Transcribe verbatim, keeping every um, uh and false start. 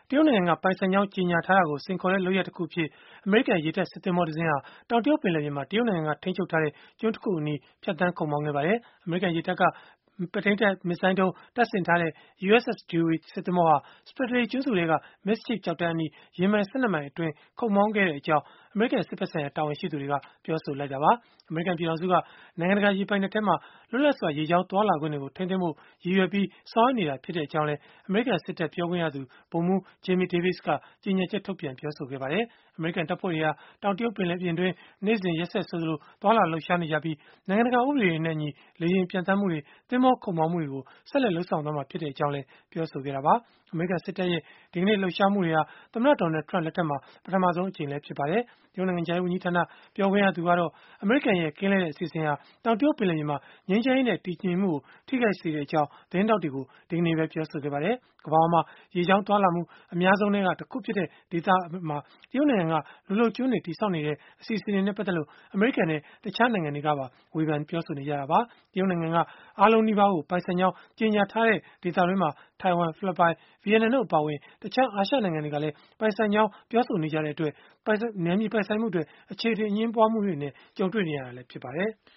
တရုတ်နိုင်ငံက ပိုင်ဆိုင်ကြောင်း ကြေညာထားတာကို စိန်ခေါ်တဲ့ လုပ်ရပ်တခုအဖြစ် အမေရိကန် ရေတပ်စစ်သင်္ဘောတစင်းဟာ တောင်တရုတ်ပင်လယ်ပြင်မှာ တရုတ်နိုင်ငံက ထိန်းချုပ်ထားတဲ့ ကျွန်းတခုအနီး ဖြတ်သန်းခုတ်မောင်းခဲ့ပါတယ်။ အမေရိကန်ရေတပ်က ပဲ့ထိန်းတပ်မစ်ဇိုင်းဒုံး တပ်ဆင်ထားတဲ့ ယူအက်စ်အက်စ် Dewey စစ်သင်္ဘောဟာ Spratly ကျွန်းစုထဲက Mischief ကျောက်တန်းအနီး ရေမိုင် ၁၂ မိုင်အတွင်း ခုတ်မောင်းခဲ့ကြောင်း အမေရိကန် စစ်ဘက်ဆိုင်ရာ တာဝန်ရှိသူတွေက ပြောဆိုလိုက်တာပါ။ အမေရိကန် ပြည်ထောင်စုက နိုင်ငံတကာ ရေပိုင်နက်ထဲမှာ လွတ်လပ်စွာ ရေကြောင်းသွားလာခွင့်တွေကို ထိန်းသိမ်းဖို့ ရည်ရွယ်ပြီး ဆောင်ရွက်နေတာ ဖြစ်ကြောင်းလည်း အမေရိကန်စစ်တပ် ပြောခွင့်ရသူ ဗိုလ်မှူး Jamie Davis က ကြေညာချက် ထုတ်ပြန်ပြောဆိုခဲ့ပါတယ်။ အမေရိကန် တပ်ဖွဲ့တွေဟာ တောင်တရုတ်ပင်လယ်ပြင်တွင်း နေ့စဉ်ရက်ဆက်ဆိုသလို သွားလာလှုပ်ရှားနေကြပြီး၊ နိုင်ငံတကာ ဥပဒေတွေနဲ့အညီ လေယာဉ်ပျံသန်းမှုတွေ၊ သင်္ဘောခုတ်မောင်းမှုတွေကို ဆက်လက် လုပ်ဆောင်သွားမှာ ဖြစ်ကြောင်းလည်း ပြောဆိုခဲ့တာပါ။ အမေရိကန်စစ်တပ်ရဲ့ ဒီကနေ့ လှုပ်ရှားမှုတွေဟာ သမ္မတ Donald Trump လက်ထက်မှာ ပထမဆုံးအကြိမ်လည်း ဖြစ်ပါတယ်။ တရုတ်နိုင်ငံခြားရေး ဝန်ကြီးဌာန ပြောခွင့်ရသူကတော့ အမေရိကန်ရဲ့ ကင်းလှည့်တဲ့ အစီအစဉ်ဟာ တောင်တရုတ်ပင်လယ်ပြင်မှာ ငြိမ်းချမ်းရေးနဲ့ တည်ငြိမ်မှုကို ထိခိုက်စေကြောင်း သတင်းထောက်တွေကို ဒီကနေ့ပဲ ပြောဆိုခဲ့ပါတယ်။ ကမ္ဘာပေါ်မှာ ရေကြောင်းသွားလာမှု အများဆုံးထဲက တခုဖြစ်တဲ့ ဒေသမှာ တရုတ်နိုင်ငံက လူလုပ်ကျွန်းတွေ တည်ဆောက်နေတဲ့ အစီအစဉ်တွေနဲ့ ပတ်သက်လို့ အမေရိကန်နဲ့ တခြားနိုင်ငံတွေကပါ ဝေဖန်ပြောဆိုနေကြတာပါ။ တရုတ်နိုင်ငံက အားလုံးနီးပါးကို ပိုင်ဆိုင်ကြောင်း ကြေညာထားတဲ့ ဒေသတွင်းမှာ ထိုင်ဝမ်၊ ဖိလစ်ပိုင်၊ ဗီယက်နမ်တို့ အပါအဝင် တခြားအာရှနိုင်ငံတွေကလည်း ပိုင်ဆိုင်ကြောင်း ပြောဆိုနေကြတဲ့အတွက် နယ်မြေပိုင်ဆိုင်မှုအတွက် အခြေအတင် အငြင်းပွားမှုတွေနဲ့ ကြုံတွေ့နေရတာလည်း ဖြစ်ပါတယ်။